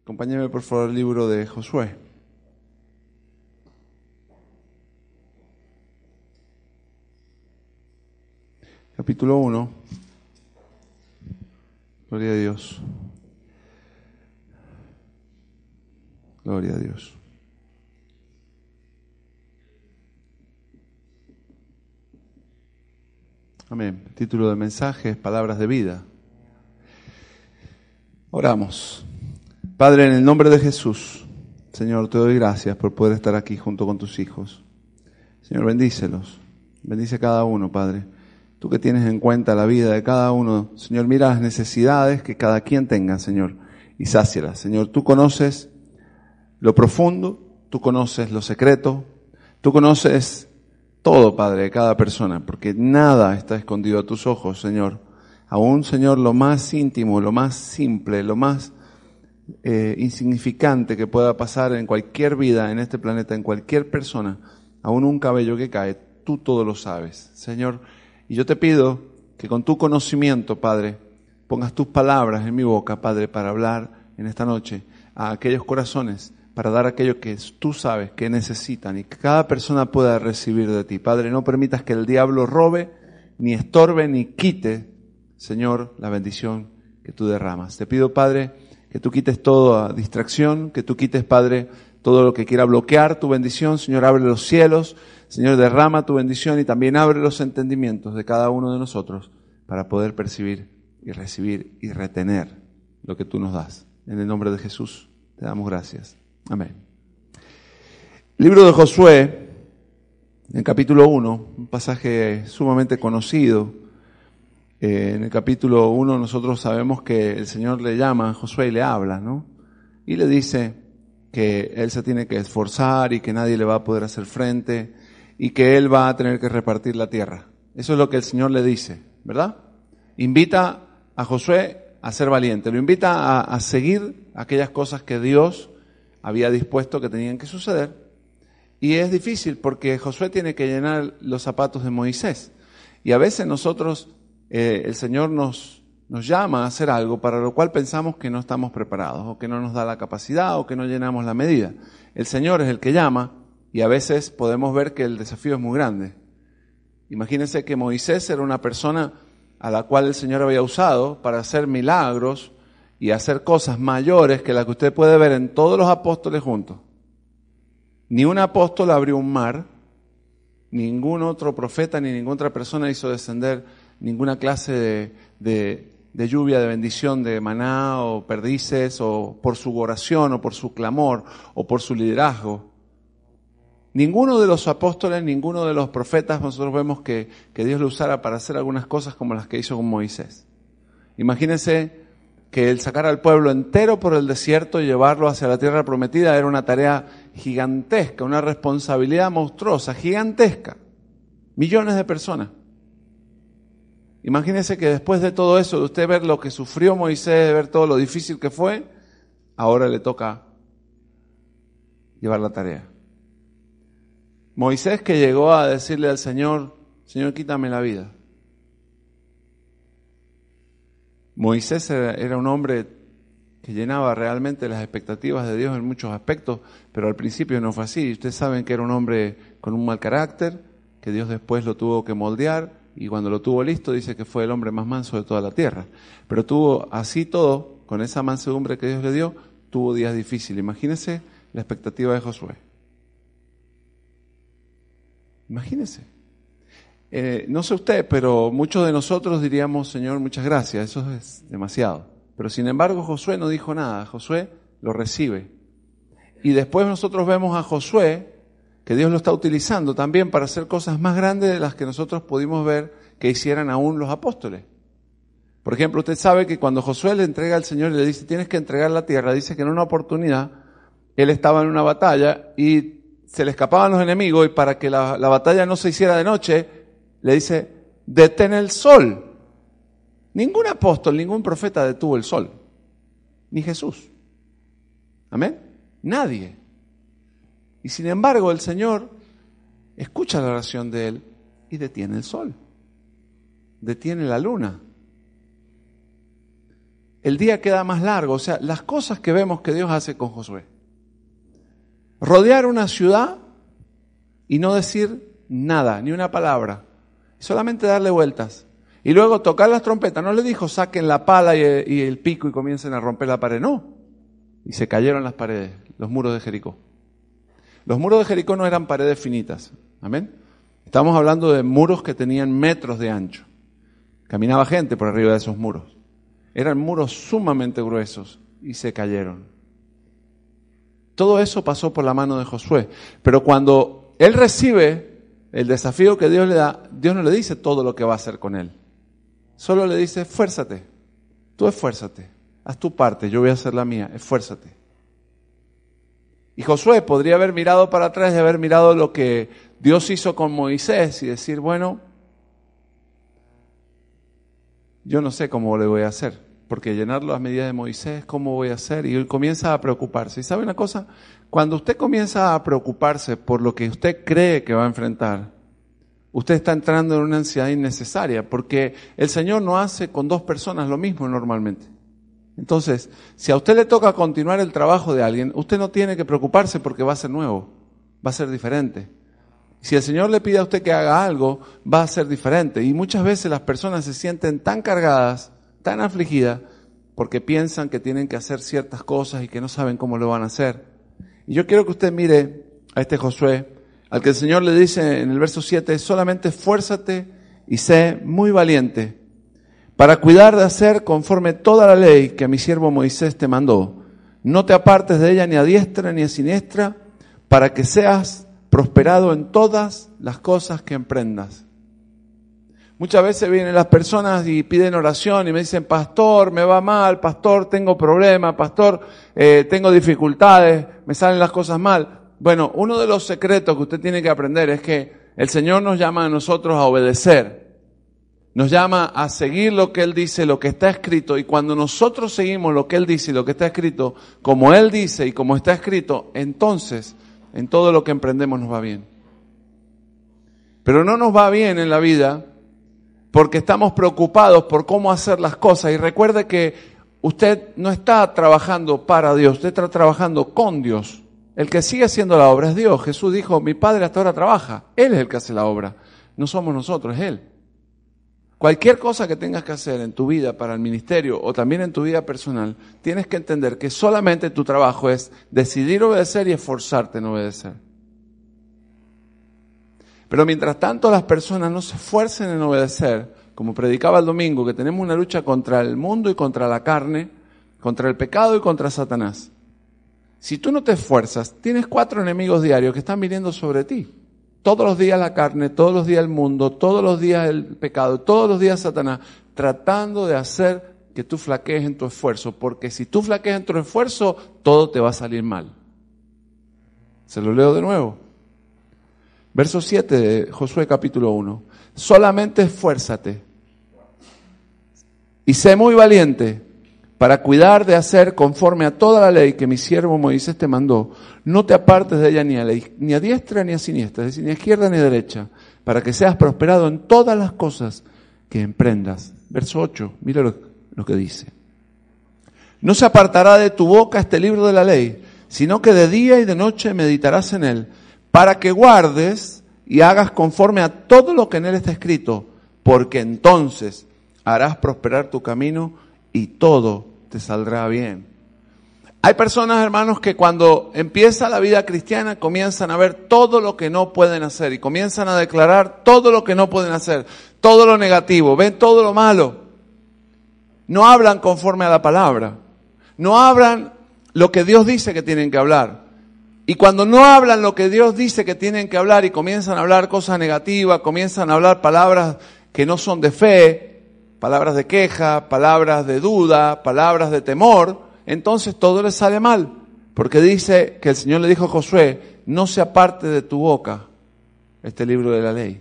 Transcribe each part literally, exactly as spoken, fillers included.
Acompáñeme por favor al libro de Josué. Capítulo uno. Gloria a Dios. Gloria a Dios. Amén. El título del mensaje es Palabras de Vida. Oramos. Padre, en el nombre de Jesús, Señor, te doy gracias por poder estar aquí junto con tus hijos. Señor, bendícelos. Bendice a cada uno, Padre. Tú que tienes en cuenta la vida de cada uno, Señor, mira las necesidades que cada quien tenga, Señor, y sácialas. Señor, tú conoces lo profundo, tú conoces lo secreto, tú conoces todo, Padre, de cada persona, porque nada está escondido a tus ojos, Señor. Aún, Señor, lo más íntimo, lo más simple, lo más eh, insignificante que pueda pasar en cualquier vida en este planeta, en cualquier persona, aún un cabello que cae, tú todo lo sabes, Señor. Y yo te pido que con tu conocimiento, Padre, pongas tus palabras en mi boca, Padre, para hablar en esta noche a aquellos corazones, para dar aquello que tú sabes que necesitan y que cada persona pueda recibir de ti. Padre, no permitas que el diablo robe, ni estorbe, ni quite, Señor, la bendición que tú derramas. Te pido, Padre, que tú quites toda distracción, que tú quites, Padre, todo lo que quiera bloquear tu bendición. Señor, abre los cielos, Señor, derrama tu bendición y también abre los entendimientos de cada uno de nosotros para poder percibir y recibir y retener lo que tú nos das. En el nombre de Jesús te damos gracias. Amén. Libro de Josué, en capítulo uno, un pasaje sumamente conocido. Eh, en el capítulo uno nosotros sabemos que el Señor le llama a Josué y le habla, ¿no? Y le dice que él se tiene que esforzar y que nadie le va a poder hacer frente y que él va a tener que repartir la tierra. Eso es lo que el Señor le dice, ¿verdad? Invita a Josué a ser valiente, lo invita a, a seguir aquellas cosas que Dios había dispuesto que tenían que suceder. Y es difícil porque Josué tiene que llenar los zapatos de Moisés. Y a veces nosotros, eh, el Señor nos, nos llama a hacer algo para lo cual pensamos que no estamos preparados, o que no nos da la capacidad, o que no llenamos la medida. El Señor es el que llama y a veces podemos ver que el desafío es muy grande. Imagínense que Moisés era una persona a la cual el Señor había usado para hacer milagros y hacer cosas mayores que las que usted puede ver en todos los apóstoles juntos. Ni un apóstol abrió un mar, ningún otro profeta ni ninguna otra persona hizo descender ninguna clase de, de, de lluvia, de bendición, de maná o perdices, o por su oración o por su clamor o por su liderazgo. Ninguno de los apóstoles, ninguno de los profetas, nosotros vemos que, que Dios lo usara para hacer algunas cosas como las que hizo con Moisés. Imagínense que el sacar al pueblo entero por el desierto y llevarlo hacia la tierra prometida era una tarea gigantesca, una responsabilidad monstruosa, gigantesca. Millones de personas. Imagínense que después de todo eso, de usted ver lo que sufrió Moisés, de ver todo lo difícil que fue, ahora le toca llevar la tarea. Moisés que llegó a decirle al Señor, Señor, quítame la vida. Moisés era, era un hombre que llenaba realmente las expectativas de Dios en muchos aspectos, pero al principio no fue así. Ustedes saben que era un hombre con un mal carácter, que Dios después lo tuvo que moldear, y cuando lo tuvo listo dice que fue el hombre más manso de toda la tierra. Pero tuvo así todo, con esa mansedumbre que Dios le dio, tuvo días difíciles. Imagínense la expectativa de Josué. Imagínense. Eh, no sé usted, pero muchos de nosotros diríamos, Señor, muchas gracias, eso es demasiado. Pero sin embargo Josué no dijo nada, Josué lo recibe. Y después nosotros vemos a Josué, que Dios lo está utilizando también para hacer cosas más grandes de las que nosotros pudimos ver que hicieran aún los apóstoles. Por ejemplo, usted sabe que cuando Josué le entrega al Señor y le dice, tienes que entregar la tierra, dice que en una oportunidad, él estaba en una batalla y se le escapaban los enemigos, y para que la, la batalla no se hiciera de noche, le dice, detén el sol. Ningún apóstol, ningún profeta detuvo el sol. Ni Jesús. ¿Amén? Nadie. Y sin embargo el Señor escucha la oración de él y detiene el sol. Detiene la luna. el día queda más largo. O sea, las cosas que vemos que Dios hace con Josué. Rodear una ciudad y no decir nada, ni una palabra. Solamente darle vueltas. Y luego tocar las trompetas. No le dijo saquen la pala y el, y el pico y comiencen a romper la pared. No. Y se cayeron las paredes, los muros de Jericó. Los muros de Jericó no eran paredes finitas. Amén. Estamos hablando de muros que tenían metros de ancho. Caminaba gente por arriba de esos muros. Eran muros sumamente gruesos y se cayeron. Todo eso pasó por la mano de Josué. Pero cuando él recibe el desafío que Dios le da, Dios no le dice todo lo que va a hacer con él. Solo le dice, esfuérzate. Tú esfuérzate. Haz tu parte, yo voy a hacer la mía. Esfuérzate. Y Josué podría haber mirado para atrás y haber mirado lo que Dios hizo con Moisés y decir, bueno, yo no sé cómo le voy a hacer, porque llenar las medidas de Moisés, ¿cómo voy a hacer? Y él comienza a preocuparse. ¿Y sabe una cosa? Cuando usted comienza a preocuparse por lo que usted cree que va a enfrentar, usted está entrando en una ansiedad innecesaria, porque el Señor no hace con dos personas lo mismo normalmente. Entonces, si a usted le toca continuar el trabajo de alguien, usted no tiene que preocuparse porque va a ser nuevo, va a ser diferente. Si el Señor le pide a usted que haga algo, va a ser diferente. Y muchas veces las personas se sienten tan cargadas, tan afligidas, porque piensan que tienen que hacer ciertas cosas y que no saben cómo lo van a hacer. Y yo quiero que usted mire a este Josué, al que el Señor le dice en el verso siete, solamente esfuérzate y sé muy valiente, para cuidar de hacer conforme toda la ley que mi siervo Moisés te mandó. No te apartes de ella ni a diestra ni a siniestra, para que seas prosperado en todas las cosas que emprendas. Muchas veces vienen las personas y piden oración y me dicen, pastor, me va mal, pastor, tengo problemas, pastor, eh, tengo dificultades, me salen las cosas mal. Bueno, uno de los secretos que usted tiene que aprender es que el Señor nos llama a nosotros a obedecer. Nos llama a seguir lo que Él dice, lo que está escrito, y cuando nosotros seguimos lo que Él dice y lo que está escrito, como Él dice y como está escrito, entonces en todo lo que emprendemos nos va bien. Pero no nos va bien en la vida porque estamos preocupados por cómo hacer las cosas. Y recuerde que usted no está trabajando para Dios, usted está trabajando con Dios. El que sigue haciendo la obra es Dios. Jesús dijo, mi Padre hasta ahora trabaja. Él es el que hace la obra. No somos nosotros, es Él. Cualquier cosa que tengas que hacer en tu vida para el ministerio o también en tu vida personal, tienes que entender que solamente tu trabajo es decidir obedecer y esforzarte en obedecer. Pero mientras tanto las personas no se esfuercen en obedecer, como predicaba el domingo, que tenemos una lucha contra el mundo y contra la carne, contra el pecado y contra Satanás. Si tú no te esfuerzas, tienes cuatro enemigos diarios que están viniendo sobre ti. Todos los días la carne, todos los días el mundo, todos los días el pecado, todos los días Satanás, tratando de hacer que tú flaquees en tu esfuerzo, porque si tú flaqueas en tu esfuerzo, todo te va a salir mal. Se lo leo de nuevo. Verso siete de Josué capítulo uno. Solamente esfuérzate y sé muy valiente para cuidar de hacer conforme a toda la ley que mi siervo Moisés te mandó. No te apartes de ella ni a, la, ni a diestra ni a siniestra, es decir, ni a izquierda ni a derecha, para que seas prosperado en todas las cosas que emprendas. Verso ocho, mira lo, lo que dice. No se apartará de tu boca este libro de la ley, sino que de día y de noche meditarás en él, para que guardes y hagas conforme a todo lo que en él está escrito, porque entonces harás prosperar tu camino y todo te saldrá bien. Hay personas, hermanos, que cuando empieza la vida cristiana comienzan a ver todo lo que no pueden hacer y comienzan a declarar todo lo que no pueden hacer, todo lo negativo, ven todo lo malo. No hablan conforme a la palabra, no hablan lo que Dios dice que tienen que hablar. Y cuando no hablan lo que Dios dice que tienen que hablar y comienzan a hablar cosas negativas, comienzan a hablar palabras que no son de fe, palabras de queja, palabras de duda, palabras de temor, entonces todo les sale mal. Porque dice que el Señor le dijo a Josué, no se aparte de tu boca este libro de la ley.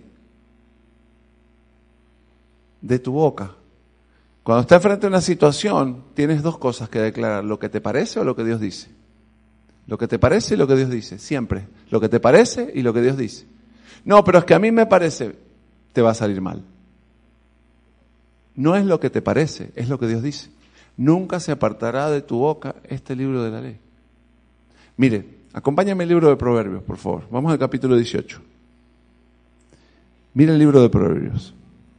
De tu boca. Cuando estás frente a una situación, tienes dos cosas que declarar, lo que te parece o lo que Dios dice. Lo que te parece y lo que Dios dice, siempre. Lo que te parece y lo que Dios dice. No, pero es que a mí me parece, te va a salir mal. No es lo que te parece, es lo que Dios dice. nunca se apartará de tu boca este libro de la ley. Mire, acompáñame al libro de Proverbios, por favor. Vamos al capítulo dieciocho. Mira el libro de Proverbios.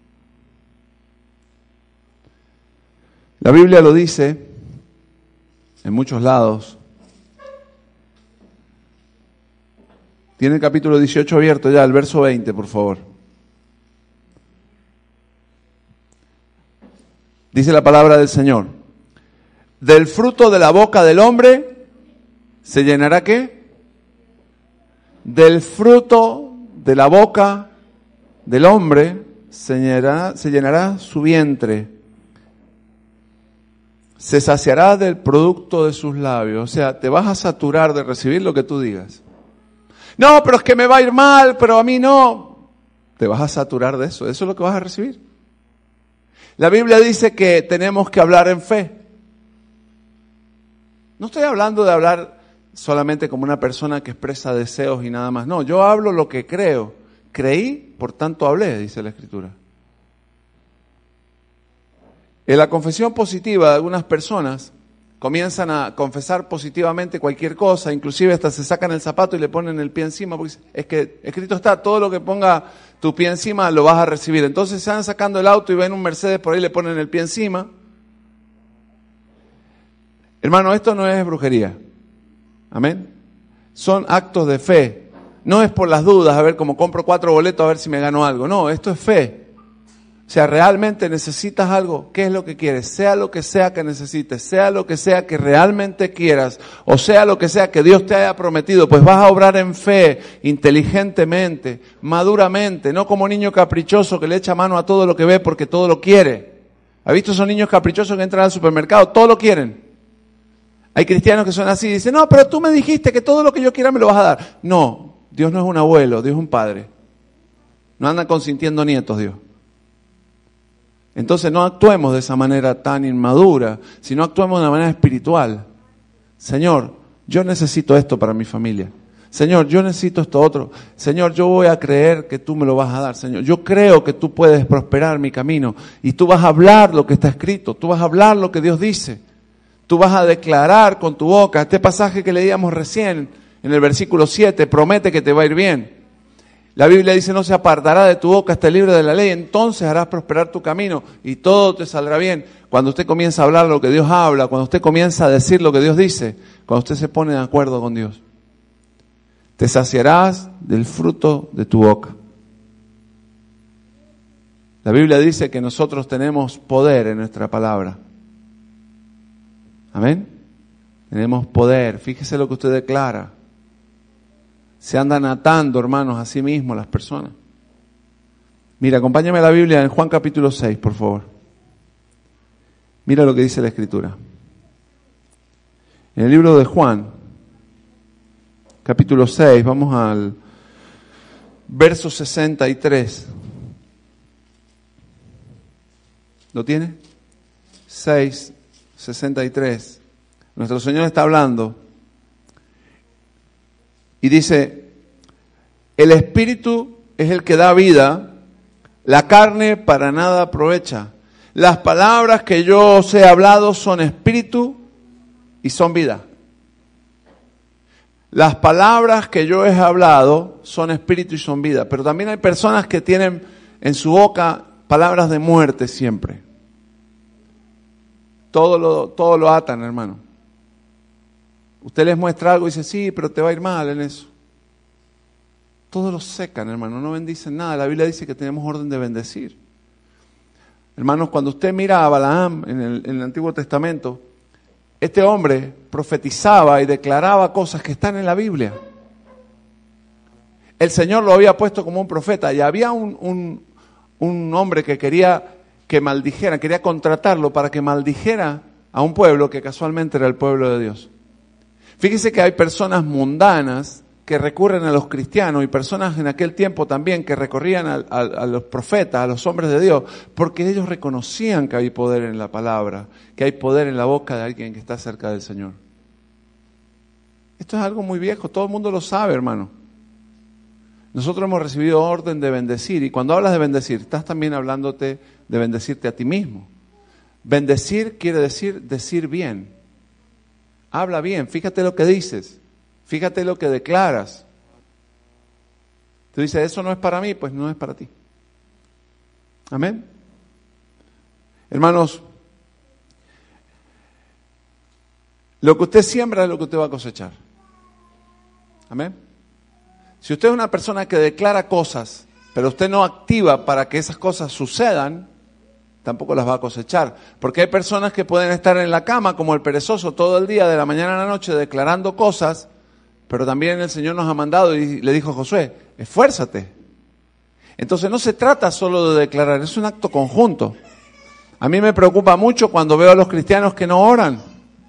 La Biblia lo dice en muchos lados. Tiene el capítulo dieciocho abierto ya, el verso veinte, por favor. Dice la palabra del Señor: del fruto de la boca del hombre se llenará ¿qué? Del fruto de la boca del hombre se llenará, se llenará su vientre. Se saciará del producto de sus labios. O sea, te vas a saturar de recibir lo que tú digas. No, pero es que me va a ir mal, pero a mí no. Te vas a saturar de eso. Eso es lo que vas a recibir. La Biblia dice que tenemos que hablar en fe. No estoy hablando de hablar solamente como una persona que expresa deseos y nada más. No, yo hablo lo que creo. Creí, por tanto hablé, dice la Escritura. En la confesión positiva de algunas personas comienzan a confesar positivamente cualquier cosa, inclusive hasta se sacan el zapato y le ponen el pie encima, porque es que escrito está, todo lo que ponga tu pie encima lo vas a recibir. Entonces se van sacando el auto y ven un Mercedes por ahí, le ponen el pie encima. Hermano, esto no es brujería. Amén. Son actos de fe. No es por las dudas, a ver, como compro cuatro boletos a ver si me gano algo. No, esto es fe. O sea, realmente necesitas algo. ¿Qué es lo que quieres? Sea lo que sea que necesites, sea lo que sea que realmente quieras, o sea lo que sea que Dios te haya prometido, pues vas a obrar en fe, inteligentemente, maduramente, no como niño caprichoso que le echa mano a todo lo que ve porque todo lo quiere. ¿Ha visto esos niños caprichosos que entran al supermercado? Todo lo quieren. Hay cristianos que son así y dicen, no, pero tú me dijiste que todo lo que yo quiera me lo vas a dar. No, Dios no es un abuelo, Dios es un padre. No anda consintiendo nietos, Dios. Entonces no actuemos de esa manera tan inmadura, sino actuemos de una manera espiritual. Señor, yo necesito esto para mi familia. Señor, yo necesito esto otro. Señor, yo voy a creer que tú me lo vas a dar. Señor, yo creo que tú puedes prosperar mi camino. Y tú vas a hablar lo que está escrito. Tú vas a hablar lo que Dios dice. Tú vas a declarar con tu boca. Este pasaje que leíamos recién en el versículo siete, promete que te va a ir bien. La Biblia dice, no se apartará de tu boca este libro de la ley, entonces harás prosperar tu camino y todo te saldrá bien. Cuando usted comienza a hablar lo que Dios habla, cuando usted comienza a decir lo que Dios dice, cuando usted se pone de acuerdo con Dios, te saciarás del fruto de tu boca. La Biblia dice que nosotros tenemos poder en nuestra palabra. Amén. Tenemos poder. Fíjese lo que usted declara. Se andan atando, hermanos, a sí mismos las personas. Mira, acompáñame a la Biblia en Juan capítulo seis, por favor. Mira lo que dice la Escritura. En el libro de Juan, capítulo seis, vamos al verso sesenta y tres. ¿Lo tiene? seis, sesenta y tres. Nuestro Señor está hablando. Y dice, el Espíritu es el que da vida, la carne para nada aprovecha. Las palabras que yo os he hablado son espíritu y son vida. Las palabras que yo he hablado son espíritu y son vida. Pero también hay personas que tienen en su boca palabras de muerte siempre. Todo lo, todo lo atan, hermano. Usted les muestra algo y dice, sí, pero te va a ir mal en eso. Todos lo secan, hermano, no bendicen nada. La Biblia dice que tenemos orden de bendecir. Hermanos, cuando usted mira a Balaam en el, en el Antiguo Testamento, este hombre profetizaba y declaraba cosas que están en la Biblia. El Señor lo había puesto como un profeta y había un, un, un hombre que quería que maldijera, quería contratarlo para que maldijera a un pueblo que casualmente era el pueblo de Dios. Fíjese que hay personas mundanas que recurren a los cristianos y personas en aquel tiempo también que recorrían a, a, a los profetas, a los hombres de Dios, porque ellos reconocían que hay poder en la palabra, que hay poder en la boca de alguien que está cerca del Señor. Esto es algo muy viejo, todo el mundo lo sabe, hermano. Nosotros hemos recibido orden de bendecir y cuando hablas de bendecir, estás también hablándote de bendecirte a ti mismo. Bendecir quiere decir decir bien. Habla bien, fíjate lo que dices, fíjate lo que declaras. Tú dices, eso no es para mí, pues no es para ti. Amén. Hermanos, lo que usted siembra es lo que usted va a cosechar. Amén. Si usted es una persona que declara cosas, pero usted no activa para que esas cosas sucedan, tampoco las va a cosechar. Porque hay personas que pueden estar en la cama como el perezoso todo el día, de la mañana a la noche, declarando cosas, pero también el Señor nos ha mandado y le dijo a Josué, esfuérzate. Entonces no se trata solo de declarar, es un acto conjunto. A mí me preocupa mucho cuando veo a los cristianos que no oran.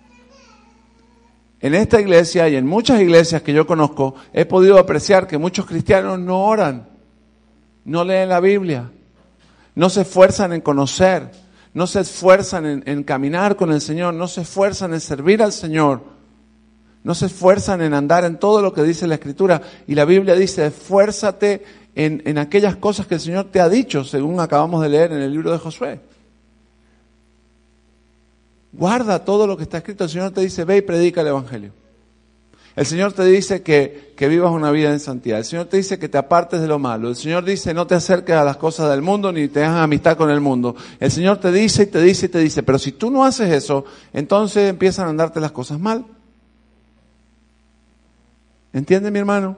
En esta iglesia y en muchas iglesias que yo conozco, he podido apreciar que muchos cristianos no oran, no leen la Biblia, no se esfuerzan en conocer, no se esfuerzan en, en caminar con el Señor, no se esfuerzan en servir al Señor, no se esfuerzan en andar en todo lo que dice la Escritura. Y la Biblia dice, esfuérzate en, en aquellas cosas que el Señor te ha dicho, según acabamos de leer en el libro de Josué. Guarda todo lo que está escrito. El Señor te dice, ve y predica el Evangelio. El Señor te dice que, que vivas una vida en santidad. El Señor te dice que te apartes de lo malo. El Señor dice, no te acerques a las cosas del mundo ni te hagas amistad con el mundo. El Señor te dice y te dice y te dice, pero si tú no haces eso, entonces empiezan a andarte las cosas mal. ¿Entiende, mi hermano?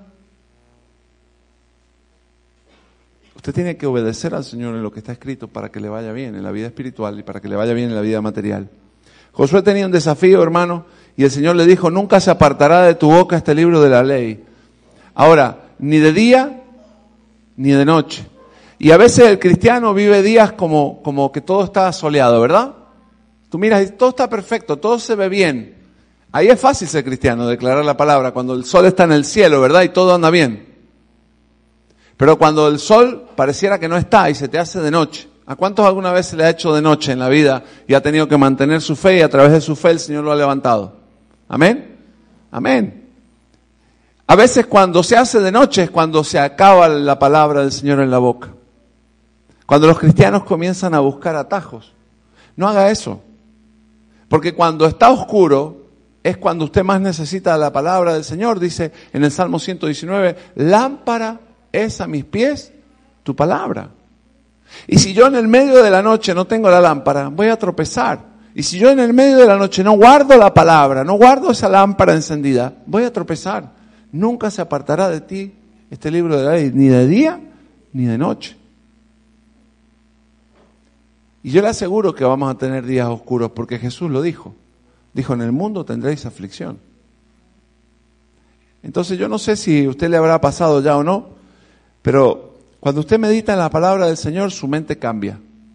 Usted tiene que obedecer al Señor en lo que está escrito para que le vaya bien en la vida espiritual y para que le vaya bien en la vida material. Josué tenía un desafío, hermano, y el Señor le dijo, nunca se apartará de tu boca este libro de la ley. Ahora, ni de día, ni de noche. Y a veces el cristiano vive días como, como que todo está soleado, ¿verdad? Tú miras y todo está perfecto, todo se ve bien. Ahí es fácil ser cristiano, declarar la palabra, cuando el sol está en el cielo, ¿verdad? Y todo anda bien. Pero cuando el sol pareciera que no está y se te hace de noche, ¿a cuántos alguna vez se le ha hecho de noche en la vida y ha tenido que mantener su fe y a través de su fe el Señor lo ha levantado? Amén. Amén. A veces cuando se hace de noche es cuando se acaba la palabra del Señor en la boca. Cuando los cristianos comienzan a buscar atajos. No haga eso. Porque cuando está oscuro es cuando usted más necesita la palabra del Señor. Dice en el Salmo ciento diecinueve, lámpara es a mis pies tu palabra. Y si yo en el medio de la noche no tengo la lámpara, voy a tropezar. Y si yo en el medio de la noche no guardo la palabra, no guardo esa lámpara encendida, voy a tropezar. Nunca se apartará de ti este libro de la ley, ni de día ni de noche. Y yo le aseguro que vamos a tener días oscuros, porque Jesús lo dijo. Dijo, en el mundo tendréis aflicción. Entonces yo no sé si a usted le habrá pasado ya o no, pero cuando usted medita en la palabra del Señor, su mente cambia.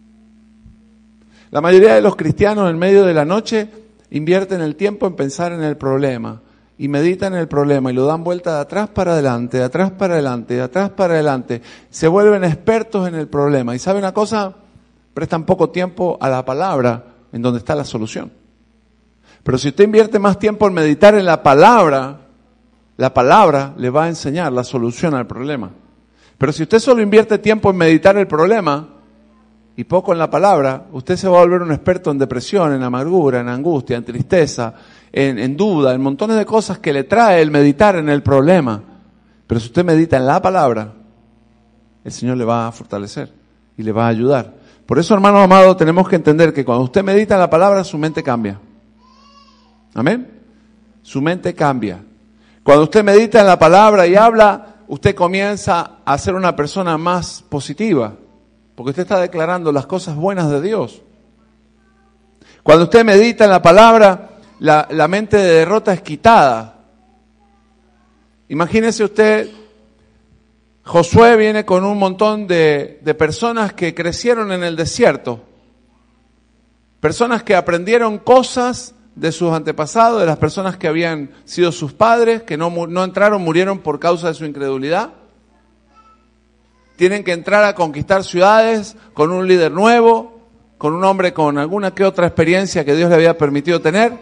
La mayoría de los cristianos en medio de la noche invierten el tiempo en pensar en el problema y meditan en el problema y lo dan vuelta de atrás para adelante, de atrás para adelante, de atrás para adelante. Se vuelven expertos en el problema. ¿Y sabe una cosa? Prestan poco tiempo a la palabra en donde está la solución. Pero si usted invierte más tiempo en meditar en la palabra, la palabra le va a enseñar la solución al problema. Pero si usted solo invierte tiempo en meditar el problema y poco en la palabra, usted se va a volver un experto en depresión, en amargura, en angustia, en tristeza, en, en duda, en montones de cosas que le trae el meditar en el problema. Pero si usted medita en la palabra, el Señor le va a fortalecer y le va a ayudar. Por eso, hermano amado, tenemos que entender que cuando usted medita en la palabra, su mente cambia. Amén. Su mente cambia. Cuando usted medita en la palabra y habla, usted comienza a ser una persona más positiva, porque usted está declarando las cosas buenas de Dios. Cuando usted medita en la palabra, la, la mente de derrota es quitada. Imagínese usted, Josué viene con un montón de, de personas que crecieron en el desierto, personas que aprendieron cosas de sus antepasados, de las personas que habían sido sus padres, que no, no entraron, murieron por causa de su incredulidad. Tienen que entrar a conquistar ciudades con un líder nuevo, con un hombre con alguna que otra experiencia que Dios le había permitido tener.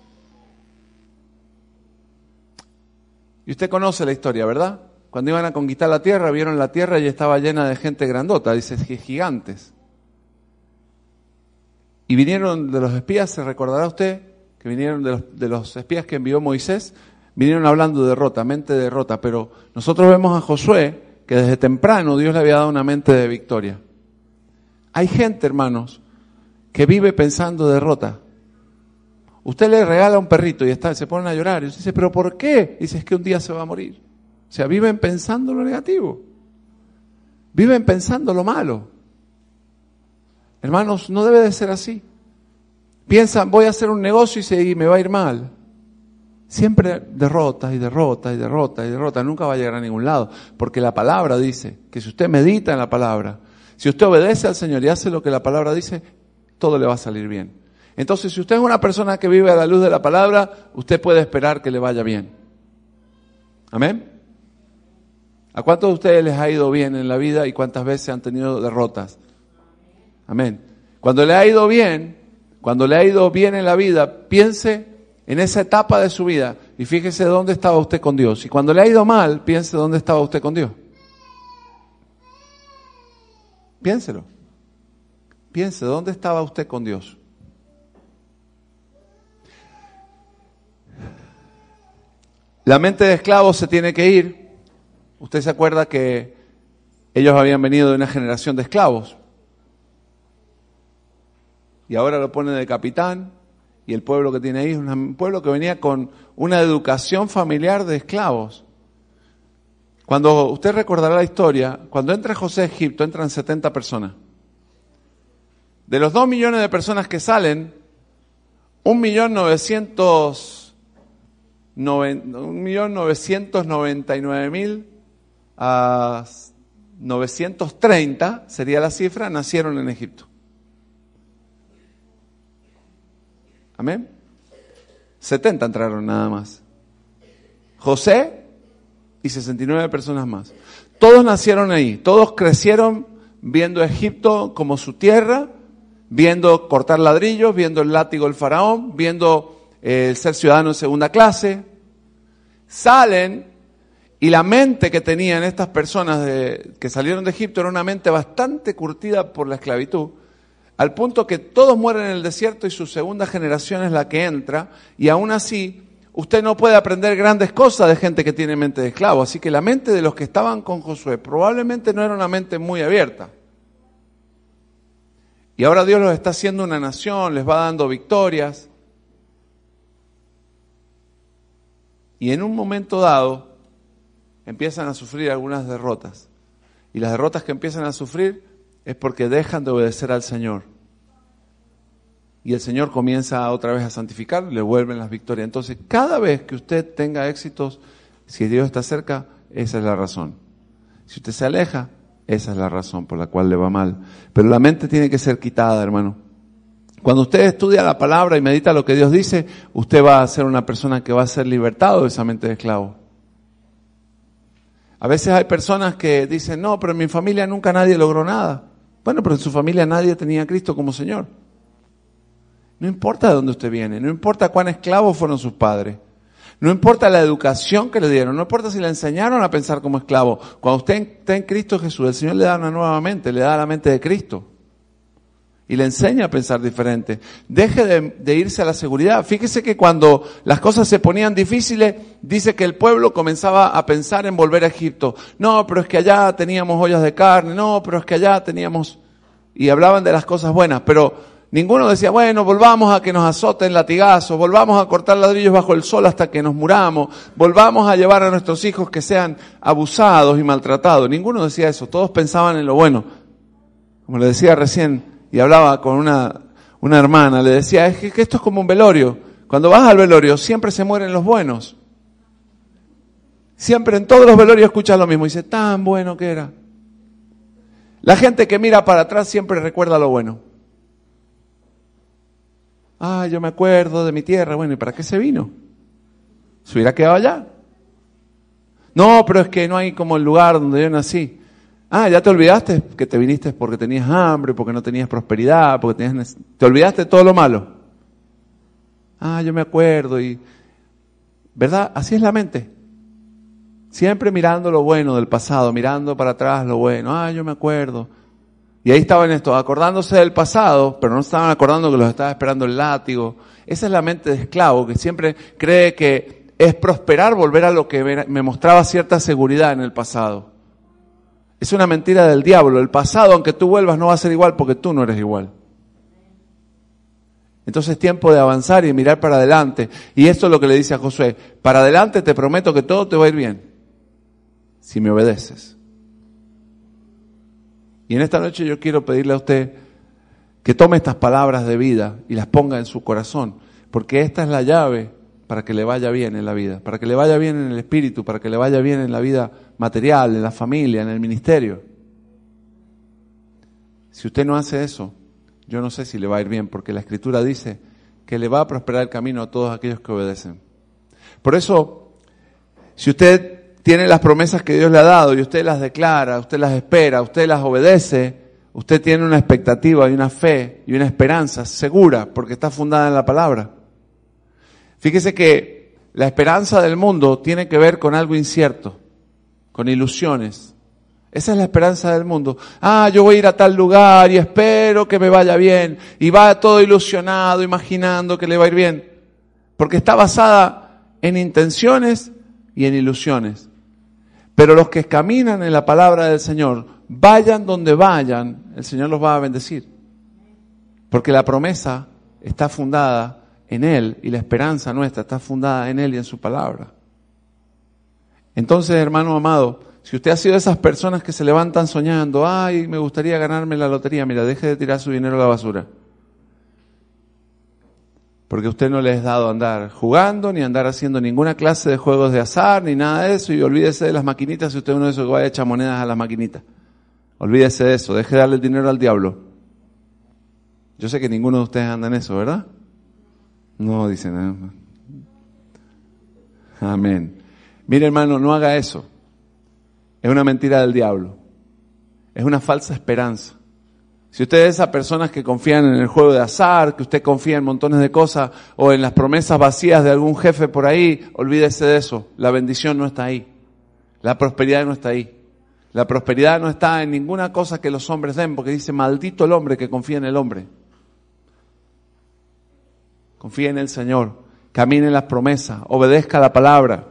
Y usted conoce la historia, ¿verdad? Cuando iban a conquistar la tierra, vieron la tierra y estaba llena de gente grandota, dice, gigantes. Y vinieron de los espías, se recordará usted, que vinieron de los, de los espías que envió Moisés, vinieron hablando de derrota, mente de derrota, pero nosotros vemos a Josué que desde temprano Dios le había dado una mente de victoria. Hay gente, hermanos, que vive pensando derrota. Usted le regala un perrito y está, se ponen a llorar y usted dice, ¿pero por qué? Y dice, es que un día se va a morir. O sea, viven pensando lo negativo. Viven pensando lo malo. Hermanos, no debe de ser así. Piensan, voy a hacer un negocio y, se, y me va a ir mal. Siempre derrota y derrota y derrota y derrota. Nunca va a llegar a ningún lado. Porque la palabra dice que si usted medita en la palabra, si usted obedece al Señor y hace lo que la palabra dice, todo le va a salir bien. Entonces, si usted es una persona que vive a la luz de la palabra, usted puede esperar que le vaya bien. ¿Amén? ¿A cuántos de ustedes les ha ido bien en la vida y cuántas veces han tenido derrotas? Amén. Cuando le ha ido bien, cuando le ha ido bien en la vida, piense en esa etapa de su vida y fíjese dónde estaba usted con Dios. Y cuando le ha ido mal, piense dónde estaba usted con Dios. Piénselo. Piense dónde estaba usted con Dios. La mente de esclavos se tiene que ir. Usted se acuerda que ellos habían venido de una generación de esclavos. Y ahora lo ponen de capitán. Y el pueblo que tiene ahí es un pueblo que venía con una educación familiar de esclavos. Cuando usted recordará la historia, cuando entra José a Egipto, entran setenta personas. De los dos millones de personas que salen, un millón novecientos noventa y nueve mil a novecientos treinta, sería la cifra, nacieron en Egipto. Amén. setenta entraron nada más. José y sesenta y nueve personas más. Todos nacieron ahí, todos crecieron viendo Egipto como su tierra, viendo cortar ladrillos, viendo el látigo del faraón, viendo eh, ser ciudadano en segunda clase. Salen y la mente que tenían estas personas de, que salieron de Egipto era una mente bastante curtida por la esclavitud, al punto que todos mueren en el desierto y su segunda generación es la que entra, y aún así usted no puede aprender grandes cosas de gente que tiene mente de esclavo. Así que la mente de los que estaban con Josué probablemente no era una mente muy abierta. Y ahora Dios los está haciendo una nación, les va dando victorias. Y en un momento dado empiezan a sufrir algunas derrotas. Y las derrotas que empiezan a sufrir es porque dejan de obedecer al Señor. Y el Señor comienza otra vez a santificar, le vuelven las victorias. Entonces, cada vez que usted tenga éxitos, si Dios está cerca, esa es la razón. Si usted se aleja, esa es la razón por la cual le va mal. Pero la mente tiene que ser quitada, hermano. Cuando usted estudia la palabra y medita lo que Dios dice, usted va a ser una persona que va a ser libertado de esa mente de esclavo. A veces hay personas que dicen, no, pero en mi familia nunca nadie logró nada. Bueno, pero en su familia nadie tenía a Cristo como Señor. No importa de dónde usted viene, no importa cuán esclavos fueron sus padres, no importa la educación que le dieron, no importa si le enseñaron a pensar como esclavo. Cuando usted está en Cristo Jesús, el Señor le da una nueva mente, le da la mente de Cristo. Y le enseña a pensar diferente. Deje de, de irse a la seguridad. Fíjese que cuando las cosas se ponían difíciles, dice que el pueblo comenzaba a pensar en volver a Egipto. No, pero es que allá teníamos ollas de carne. No, pero es que allá teníamos... Y hablaban de las cosas buenas, pero ninguno decía, bueno, volvamos a que nos azoten latigazos, volvamos a cortar ladrillos bajo el sol hasta que nos muramos, volvamos a llevar a nuestros hijos que sean abusados y maltratados. Ninguno decía eso, todos pensaban en lo bueno. Como le decía recién, y hablaba con una, una hermana, le decía, es que, que esto es como un velorio. Cuando vas al velorio siempre se mueren los buenos. Siempre en todos los velorios escuchas lo mismo. Y dice, tan bueno que era. La gente que mira para atrás siempre recuerda lo bueno. Ah, yo me acuerdo de mi tierra. Bueno, ¿y para qué se vino? ¿Se hubiera quedado allá? No, pero es que no hay como el lugar donde yo nací. Ah, ya te olvidaste que te viniste porque tenías hambre, porque no tenías prosperidad, porque tenías... Te olvidaste de todo lo malo. Ah, yo me acuerdo y... ¿Verdad? Así es la mente. Siempre mirando lo bueno del pasado, mirando para atrás lo bueno. Ah, yo me acuerdo. Y ahí estaban estos, acordándose del pasado, pero no estaban acordando que los estaba esperando el látigo. Esa es la mente de esclavo, que siempre cree que es prosperar volver a lo que me mostraba cierta seguridad en el pasado. Es una mentira del diablo. El pasado, aunque tú vuelvas, no va a ser igual porque tú no eres igual. Entonces es tiempo de avanzar y mirar para adelante. Y esto es lo que le dice a Josué. Para adelante te prometo que todo te va a ir bien, si me obedeces. Y en esta noche yo quiero pedirle a usted que tome estas palabras de vida y las ponga en su corazón, porque esta es la llave para que le vaya bien en la vida, para que le vaya bien en el espíritu, para que le vaya bien en la vida material, en la familia, en el ministerio. Si usted no hace eso, yo no sé si le va a ir bien, porque la Escritura dice que le va a prosperar el camino a todos aquellos que obedecen. Por eso, si usted tiene las promesas que Dios le ha dado y usted las declara, usted las espera, usted las obedece, usted tiene una expectativa y una fe y una esperanza segura porque está fundada en la palabra. Fíjese que la esperanza del mundo tiene que ver con algo incierto, con ilusiones. Esa es la esperanza del mundo. Ah, yo voy a ir a tal lugar y espero que me vaya bien. Y va todo ilusionado, imaginando que le va a ir bien. Porque está basada en intenciones y en ilusiones. Pero los que caminan en la palabra del Señor, vayan donde vayan, el Señor los va a bendecir. Porque la promesa está fundada en Él y la esperanza nuestra está fundada en Él y en su palabra. Entonces, hermano amado, si usted ha sido de esas personas que se levantan soñando, ay, me gustaría ganarme la lotería, mira, deje de tirar su dinero a la basura. Porque usted no les ha dado andar jugando, ni andar haciendo ninguna clase de juegos de azar, ni nada de eso, y olvídese de las maquinitas si usted es uno de esos que vaya a echar monedas a las maquinitas. Olvídese de eso, deje de darle el dinero al diablo. Yo sé que ninguno de ustedes anda en eso, ¿verdad? No, dicen. ¿eh? Amén. Mire, hermano, no haga eso. Es una mentira del diablo. Es una falsa esperanza. Si usted es de esas personas que confían en el juego de azar, que usted confía en montones de cosas o en las promesas vacías de algún jefe por ahí, olvídese de eso. La bendición no está ahí. La prosperidad no está ahí. La prosperidad no está en ninguna cosa que los hombres den, porque dice, maldito el hombre que confía en el hombre. Confía en el Señor, camine en las promesas, obedezca la palabra.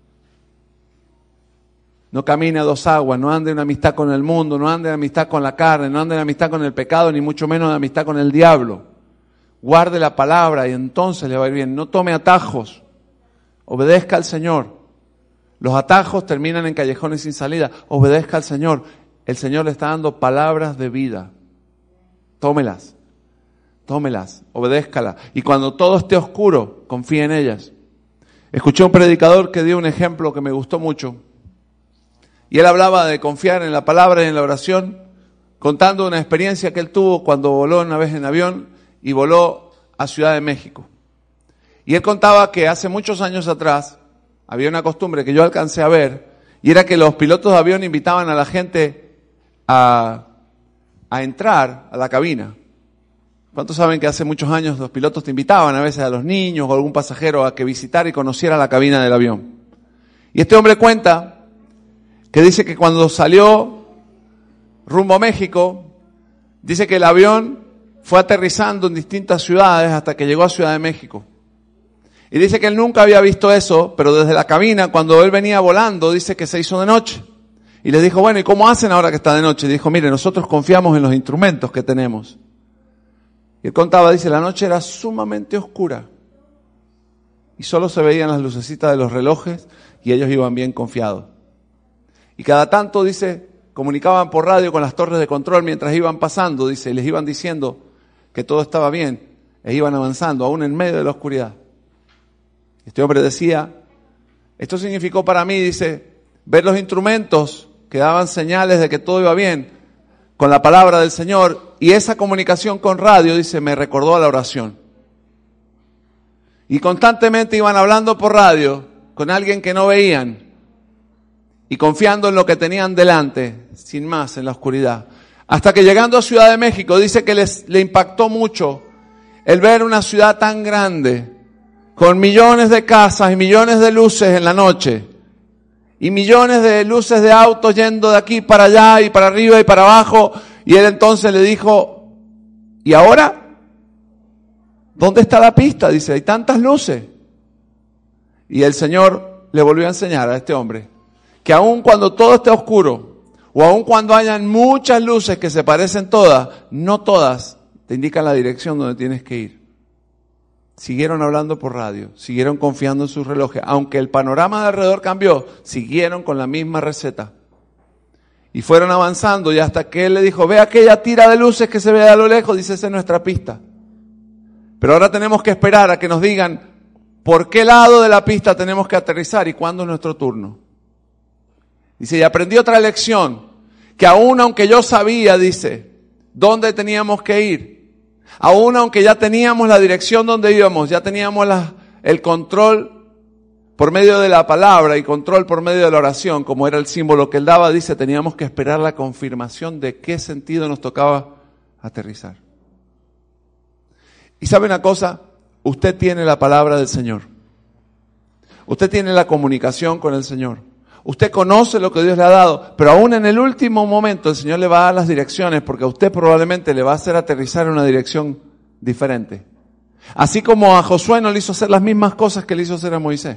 No camine a dos aguas, no ande en amistad con el mundo, no ande en amistad con la carne, no ande en amistad con el pecado, ni mucho menos en amistad con el diablo. Guarde la palabra y entonces le va a ir bien. No tome atajos, obedezca al Señor. Los atajos terminan en callejones sin salida. Obedezca al Señor. El Señor le está dando palabras de vida. Tómelas, tómelas, obedézcalas. Y cuando todo esté oscuro, confíe en ellas. Escuché un predicador que dio un ejemplo que me gustó mucho. Y él hablaba de confiar en la palabra y en la oración, contando una experiencia que él tuvo cuando voló una vez en avión y voló a Ciudad de México. Y él contaba que hace muchos años atrás había una costumbre que yo alcancé a ver, y era que los pilotos de avión invitaban a la gente a, a entrar a la cabina. ¿Cuántos saben que hace muchos años los pilotos te invitaban a veces a los niños o a algún pasajero a que visitara y conociera la cabina del avión? Y este hombre cuenta que dice que cuando salió rumbo a México, dice que el avión fue aterrizando en distintas ciudades hasta que llegó a Ciudad de México. Y dice que él nunca había visto eso, pero desde la cabina, cuando él venía volando, dice que se hizo de noche. Y les dijo, bueno, ¿y cómo hacen ahora que está de noche? Y dijo, mire, nosotros confiamos en los instrumentos que tenemos. Y él contaba, dice, la noche era sumamente oscura. Y solo se veían las lucecitas de los relojes y ellos iban bien confiados. Y cada tanto, dice, comunicaban por radio con las torres de control mientras iban pasando, dice, y les iban diciendo que todo estaba bien, e iban avanzando, aún en medio de la oscuridad. Este hombre decía, esto significó para mí, dice, ver los instrumentos que daban señales de que todo iba bien, con la palabra del Señor, y esa comunicación con radio, dice, me recordó a la oración. Y constantemente iban hablando por radio con alguien que no veían, y confiando en lo que tenían delante, sin más, en la oscuridad. Hasta que llegando a Ciudad de México, dice que les, le impactó mucho el ver una ciudad tan grande, con millones de casas y millones de luces en la noche, y millones de luces de autos yendo de aquí para allá y para arriba y para abajo, Y él entonces le dijo, ¿y ahora? ¿Dónde está la pista? Dice, hay tantas luces. Y el Señor le volvió a enseñar a este hombre que aun cuando todo esté oscuro, o aun cuando hayan muchas luces que se parecen todas, no todas te indican la dirección donde tienes que ir. Siguieron hablando por radio, siguieron confiando en sus relojes. Aunque el panorama de alrededor cambió, siguieron con la misma receta. Y fueron avanzando y hasta que él le dijo, ve aquella tira de luces que se ve a lo lejos, dice, esa es nuestra pista. Pero ahora tenemos que esperar a que nos digan por qué lado de la pista tenemos que aterrizar y cuándo es nuestro turno. Dice, y aprendí otra lección, que aún aunque yo sabía, dice, dónde teníamos que ir, aún aunque ya teníamos la dirección donde íbamos, ya teníamos la, el control por medio de la palabra y control por medio de la oración, como era el símbolo que él daba, dice, teníamos que esperar la confirmación de qué sentido nos tocaba aterrizar. Y sabe una cosa, usted tiene la palabra del Señor. Usted tiene la comunicación con el Señor. Usted conoce lo que Dios le ha dado, pero aún en el último momento el Señor le va a dar las direcciones porque a usted probablemente le va a hacer aterrizar en una dirección diferente. Así como a Josué no le hizo hacer las mismas cosas que le hizo hacer a Moisés.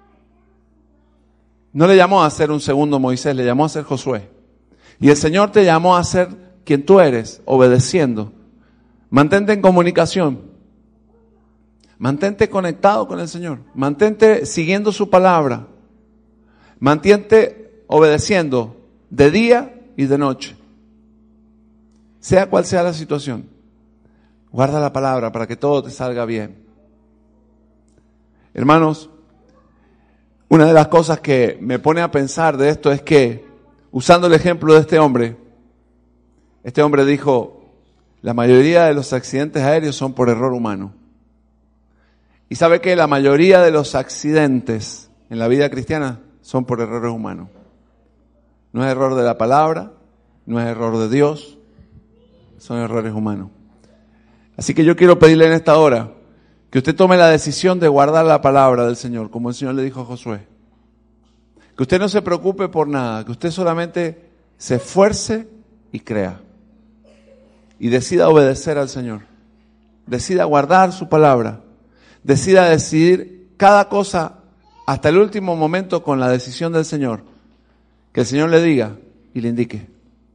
No le llamó a ser un segundo Moisés, le llamó a ser Josué. Y el Señor te llamó a ser quien tú eres, obedeciendo. Mantente en comunicación. Mantente conectado con el Señor. Mantente siguiendo su palabra. Mantente obedeciendo de día y de noche. Sea cual sea la situación. Guarda la palabra para que todo te salga bien. Hermanos, una de las cosas que me pone a pensar de esto es que, usando el ejemplo de este hombre, este hombre dijo, la mayoría de los accidentes aéreos son por error humano. Y sabe que la mayoría de los accidentes en la vida cristiana son por errores humanos. No es error de la palabra, no es error de Dios, son errores humanos. Así que yo quiero pedirle en esta hora que usted tome la decisión de guardar la palabra del Señor, como el Señor le dijo a Josué. Que usted no se preocupe por nada, que usted solamente se esfuerce y crea. Y decida obedecer al Señor. Decida guardar su palabra. Decida decidir cada cosa hasta el último momento con la decisión del Señor. Que el Señor le diga y le indique.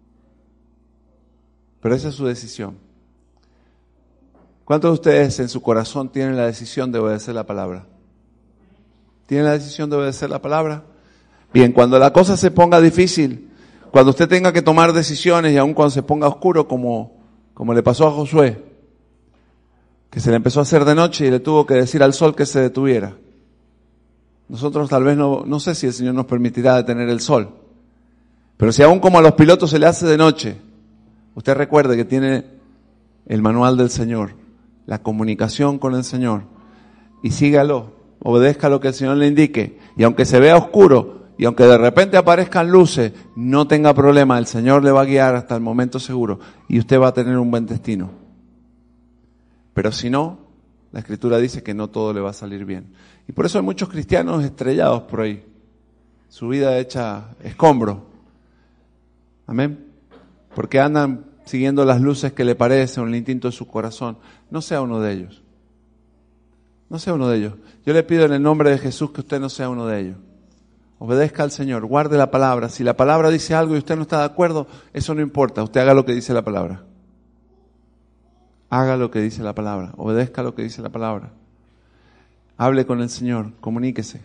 Pero esa es su decisión. ¿Cuántos de ustedes en su corazón tienen la decisión de obedecer la palabra? ¿Tienen la decisión de obedecer la palabra? Bien, cuando la cosa se ponga difícil, cuando usted tenga que tomar decisiones y aun cuando se ponga oscuro, como, como le pasó a Josué, que se le empezó a hacer de noche y le tuvo que decir al sol que se detuviera. Nosotros tal vez no, no sé si el Señor nos permitirá detener el sol, pero si aún como a los pilotos se le hace de noche, usted recuerde que tiene el manual del Señor, la comunicación con el Señor, y sígalo, obedezca lo que el Señor le indique, y aunque se vea oscuro, y aunque de repente aparezcan luces, no tenga problema, el Señor le va a guiar hasta el momento seguro, y usted va a tener un buen destino. Pero si no, la Escritura dice que no todo le va a salir bien. Y por eso hay muchos cristianos estrellados por ahí, su vida hecha escombro. Amén. Porque andan siguiendo las luces que le parecen, el instinto de su corazón. No sea uno de ellos. No sea uno de ellos. Yo le pido en el nombre de Jesús que usted no sea uno de ellos. Obedezca al Señor, guarde la palabra. Si la palabra dice algo y usted no está de acuerdo, eso no importa. Usted haga lo que dice la palabra. Haga lo que dice la palabra. Obedezca lo que dice la palabra. Hable con el Señor. Comuníquese.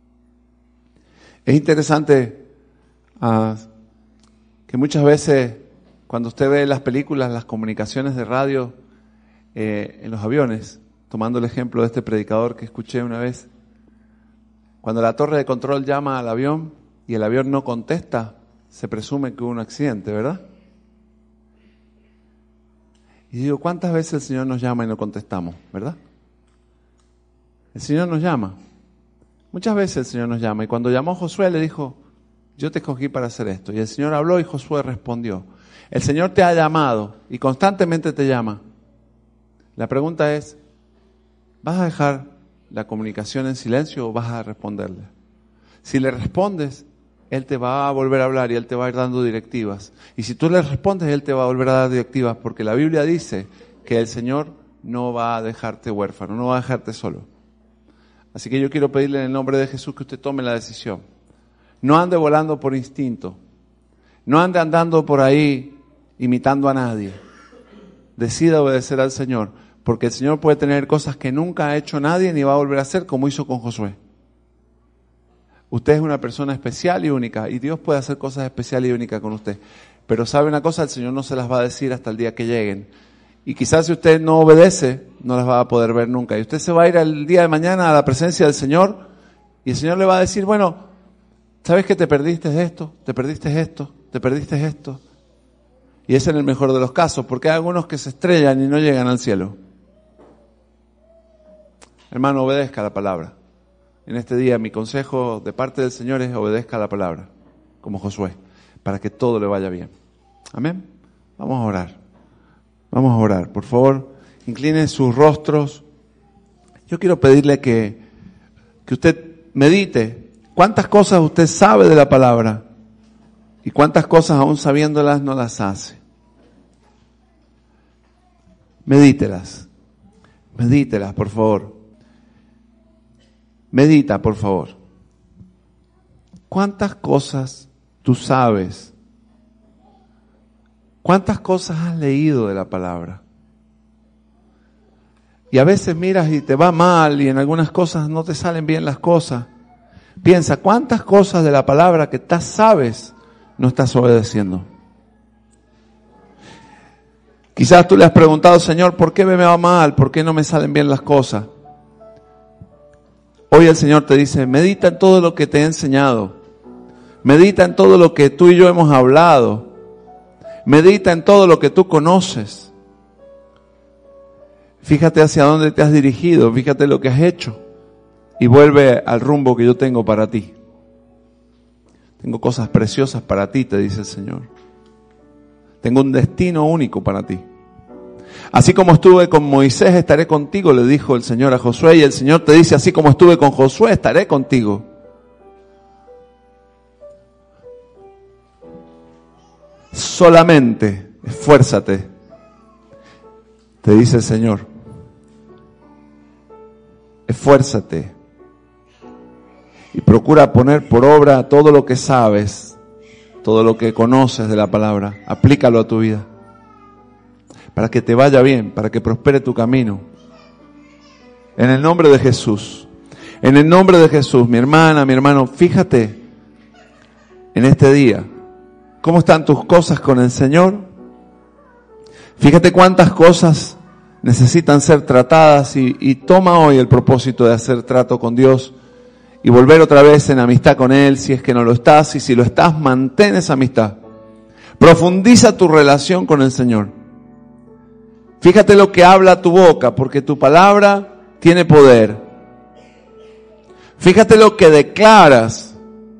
Es interesante uh, que muchas veces cuando usted ve las películas, las comunicaciones de radio eh, en los aviones, tomando el ejemplo de este predicador que escuché una vez, cuando la torre de control llama al avión y el avión no contesta, se presume que hubo un accidente, ¿verdad? Y digo, ¿cuántas veces el Señor nos llama y no contestamos, verdad? El Señor nos llama. Muchas veces el Señor nos llama. Y cuando llamó a Josué le dijo, yo te escogí para hacer esto. Y el Señor habló y Josué respondió. El Señor te ha llamado y constantemente te llama. La pregunta es, ¿vas a dejar la comunicación en silencio o vas a responderle? Si le respondes, Él te va a volver a hablar y Él te va a ir dando directivas. Y si tú le respondes, Él te va a volver a dar directivas, porque la Biblia dice que el Señor no va a dejarte huérfano, no va a dejarte solo. Así que yo quiero pedirle en el nombre de Jesús que usted tome la decisión. No ande volando por instinto. No ande andando por ahí imitando a nadie. Decida obedecer al Señor, porque el Señor puede tener cosas que nunca ha hecho nadie ni va a volver a hacer, como hizo con Josué. Usted es una persona especial y única, y Dios puede hacer cosas especiales y únicas con usted. Pero sabe una cosa, el Señor no se las va a decir hasta el día que lleguen. Y quizás si usted no obedece, no las va a poder ver nunca. Y usted se va a ir el día de mañana a la presencia del Señor, y el Señor le va a decir, bueno, ¿sabes que te perdiste esto? ¿Te perdiste esto? ¿Te perdiste esto? Y ese es el mejor de los casos, porque hay algunos que se estrellan y no llegan al cielo. Hermano, obedezca la palabra. En este día mi consejo de parte del Señor es obedezca la palabra, como Josué, para que todo le vaya bien. Amén. Vamos a orar. Vamos a orar. Por favor, incline sus rostros. Yo quiero pedirle que, que usted medite cuántas cosas usted sabe de la palabra y cuántas cosas aún sabiéndolas no las hace. Medítelas. Medítelas, por favor. Medita, por favor. ¿Cuántas cosas tú sabes? ¿Cuántas cosas has leído de la palabra? Y a veces miras y te va mal y en algunas cosas no te salen bien las cosas. Piensa, ¿cuántas cosas de la palabra que tú sabes no estás obedeciendo? Quizás tú le has preguntado, Señor, ¿por qué me va mal? ¿Por qué no me salen bien las cosas? Hoy el Señor te dice, medita en todo lo que te he enseñado. Medita en todo lo que tú y yo hemos hablado. Medita en todo lo que tú conoces. Fíjate hacia dónde te has dirigido, fíjate lo que has hecho y vuelve al rumbo que yo tengo para ti. Tengo cosas preciosas para ti, te dice el Señor. Tengo un destino único para ti. Así como estuve con Moisés, estaré contigo, le dijo el Señor a Josué, y el Señor te dice, así como estuve con Josué, estaré contigo. Solamente esfuérzate, te dice el Señor. Esfuérzate y procura poner por obra todo lo que sabes, todo lo que conoces de la palabra. Aplícalo a tu vida para que te vaya bien, para que prospere tu camino. En el nombre de Jesús, en el nombre de Jesús, mi hermana, mi hermano, fíjate en este día cómo están tus cosas con el Señor. Fíjate cuántas cosas necesitan ser tratadas y, y toma hoy el propósito de hacer trato con Dios y volver otra vez en amistad con Él, si es que no lo estás, y si lo estás, mantén esa amistad. Profundiza tu relación con el Señor. Fíjate lo que habla tu boca, porque tu palabra tiene poder. Fíjate lo que declaras,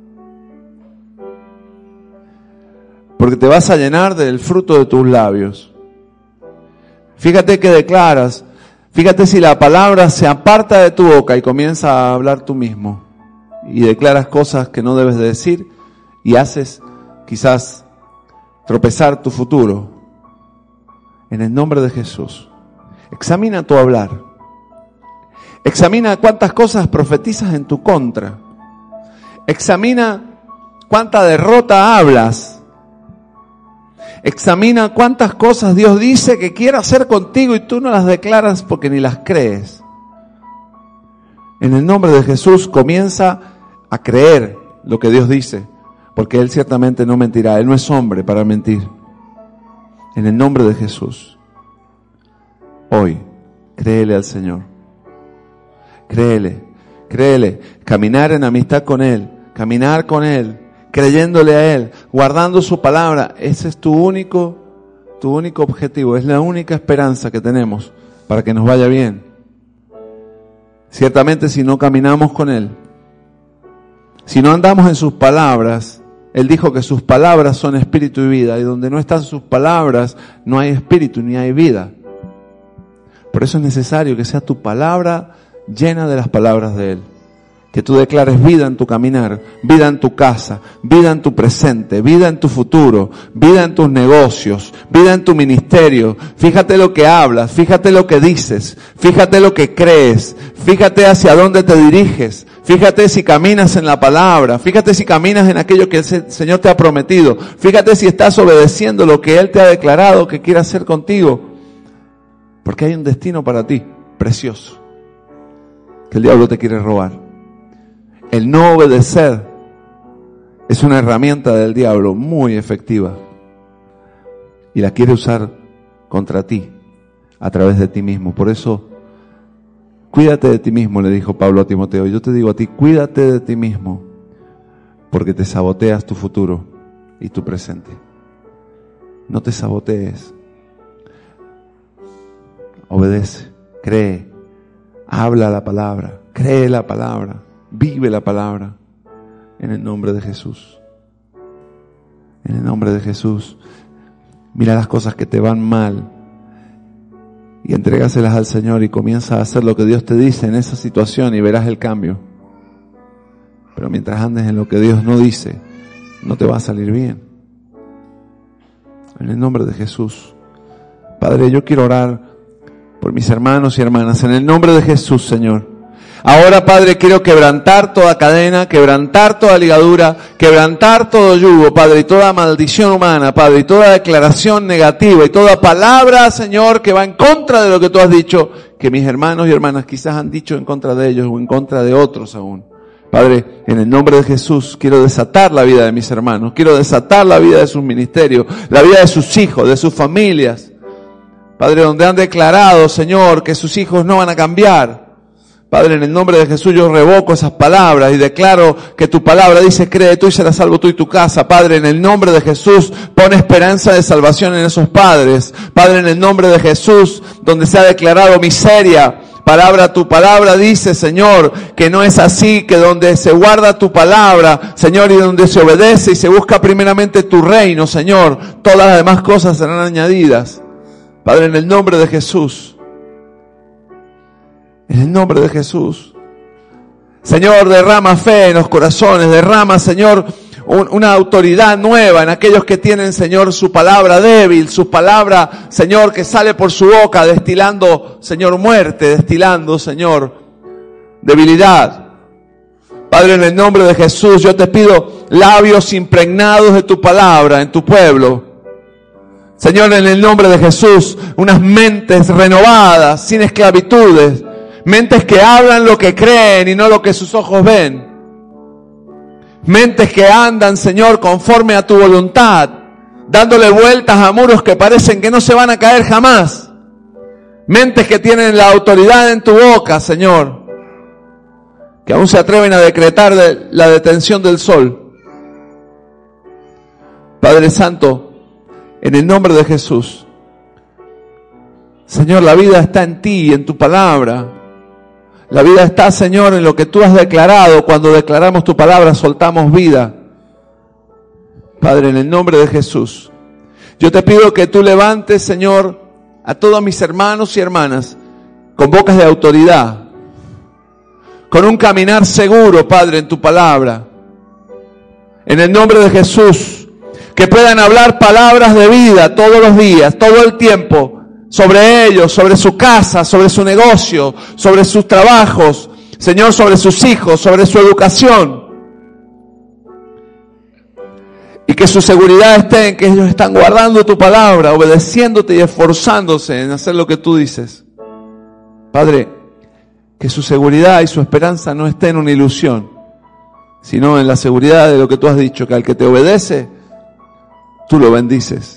porque te vas a llenar del fruto de tus labios. Fíjate que declaras, fíjate si la palabra se aparta de tu boca y comienza a hablar tú mismo. Y declaras cosas que no debes de decir y haces quizás tropezar tu futuro. En el nombre de Jesús, examina tu hablar. Examina cuántas cosas profetizas en tu contra. Examina cuánta derrota hablas. Examina cuántas cosas Dios dice que quiere hacer contigo y tú no las declaras porque ni las crees. En el nombre de Jesús comienza a creer lo que Dios dice, porque Él ciertamente no mentirá. Él no es hombre para mentir. En el nombre de Jesús, hoy, créele al Señor. Créele, créele. Caminar en amistad con Él, caminar con Él, creyéndole a Él, guardando su palabra. Ese es tu único, tu único objetivo. Es la única esperanza que tenemos para que nos vaya bien. Ciertamente si no caminamos con Él, si no andamos en sus palabras, Él dijo que sus palabras son espíritu y vida, y donde no están sus palabras no hay espíritu ni hay vida. Por eso es necesario que sea tu palabra llena de las palabras de Él. Que tú declares vida en tu caminar, vida en tu casa, vida en tu presente, vida en tu futuro, vida en tus negocios, vida en tu ministerio. Fíjate lo que hablas, fíjate lo que dices, fíjate lo que crees, fíjate hacia dónde te diriges, fíjate si caminas en la palabra, fíjate si caminas en aquello que el Señor te ha prometido, fíjate si estás obedeciendo lo que Él te ha declarado que quiere hacer contigo. Porque hay un destino para ti, precioso, que el diablo te quiere robar. El no obedecer es una herramienta del diablo muy efectiva y la quiere usar contra ti a través de ti mismo. Por eso, cuídate de ti mismo, le dijo Pablo a Timoteo. Yo te digo a ti, cuídate de ti mismo, porque te saboteas tu futuro y tu presente. No te sabotees. Obedece, cree, habla la palabra, cree la palabra. Vive la palabra en el nombre de Jesús. En el nombre de Jesús. Mira las cosas que te van mal y entrégaselas al Señor y comienza a hacer lo que Dios te dice en esa situación y verás el cambio. Pero mientras andes en lo que Dios no dice, no te va a salir bien. En el nombre de Jesús. Padre, yo quiero orar por mis hermanos y hermanas. En el nombre de Jesús, Señor. Ahora, Padre, quiero quebrantar toda cadena, quebrantar toda ligadura, quebrantar todo yugo, Padre, y toda maldición humana, Padre, y toda declaración negativa, y toda palabra, Señor, que va en contra de lo que tú has dicho, que mis hermanos y hermanas quizás han dicho en contra de ellos o en contra de otros aún. Padre, en el nombre de Jesús, quiero desatar la vida de mis hermanos, quiero desatar la vida de sus ministerios, la vida de sus hijos, de sus familias. Padre, donde han declarado, Señor, que sus hijos no van a cambiar. Padre, en el nombre de Jesús yo revoco esas palabras y declaro que tu palabra dice, cree tú y serás salvo tú y tu casa. Padre, en el nombre de Jesús, pon esperanza de salvación en esos padres. Padre, en el nombre de Jesús, donde se ha declarado miseria, palabra, tu palabra dice, Señor, que no es así, que donde se guarda tu palabra, Señor, y donde se obedece y se busca primeramente tu reino, Señor, todas las demás cosas serán añadidas. Padre, en el nombre de Jesús. En el nombre de Jesús. Señor, derrama fe en los corazones, derrama, Señor, un, una autoridad nueva en aquellos que tienen, Señor, su palabra débil, su palabra, Señor, que sale por su boca, destilando, Señor, muerte, destilando, Señor, debilidad. Padre, en el nombre de Jesús, yo te pido labios impregnados de tu palabra en tu pueblo. Señor, en el nombre de Jesús, unas mentes renovadas, sin esclavitudes. Mentes que hablan lo que creen y no lo que sus ojos ven. Mentes que andan, Señor, conforme a tu voluntad, dándole vueltas a muros que parecen que no se van a caer jamás. Mentes que tienen la autoridad en tu boca, Señor, que aún se atreven a decretar de la detención del sol. Padre Santo, en el nombre de Jesús, Señor, la vida está en ti, en tu palabra. La vida está, Señor, en lo que tú has declarado. Cuando declaramos tu palabra, soltamos vida. Padre, en el nombre de Jesús, yo te pido que tú levantes, Señor, a todos mis hermanos y hermanas con bocas de autoridad, con un caminar seguro, Padre, en tu palabra. En el nombre de Jesús, que puedan hablar palabras de vida todos los días, todo el tiempo, sobre ellos, sobre su casa, sobre su negocio, sobre sus trabajos, Señor, sobre sus hijos, sobre su educación. Y que su seguridad esté en que ellos están guardando tu palabra, obedeciéndote y esforzándose en hacer lo que tú dices. Padre, que su seguridad y su esperanza no esté en una ilusión, sino en la seguridad de lo que tú has dicho, que al que te obedece, tú lo bendices.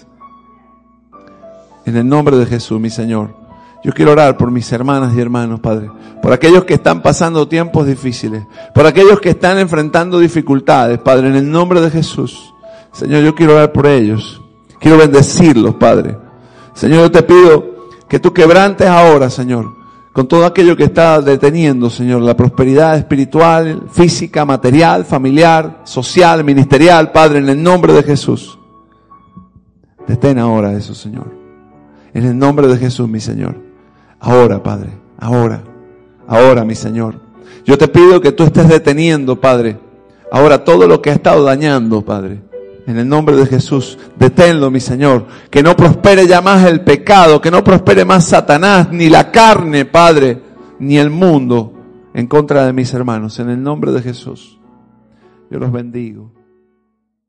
En el nombre de Jesús, mi Señor, yo quiero orar por mis hermanas y hermanos, Padre, por aquellos que están pasando tiempos difíciles, por aquellos que están enfrentando dificultades, Padre, en el nombre de Jesús. Señor, yo quiero orar por ellos, quiero bendecirlos, Padre. Señor, yo te pido que tú quebrantes ahora, Señor, con todo aquello que está deteniendo, Señor, la prosperidad espiritual, física, material, familiar, social, ministerial, Padre, en el nombre de Jesús. Detén ahora eso, Señor. En el nombre de Jesús, mi Señor. Ahora, Padre, ahora, ahora, mi Señor. Yo te pido que tú estés deteniendo, Padre, ahora todo lo que ha estado dañando, Padre. En el nombre de Jesús, deténlo, mi Señor. Que no prospere ya más el pecado, que no prospere más Satanás, ni la carne, Padre, ni el mundo en contra de mis hermanos. En el nombre de Jesús, yo los bendigo.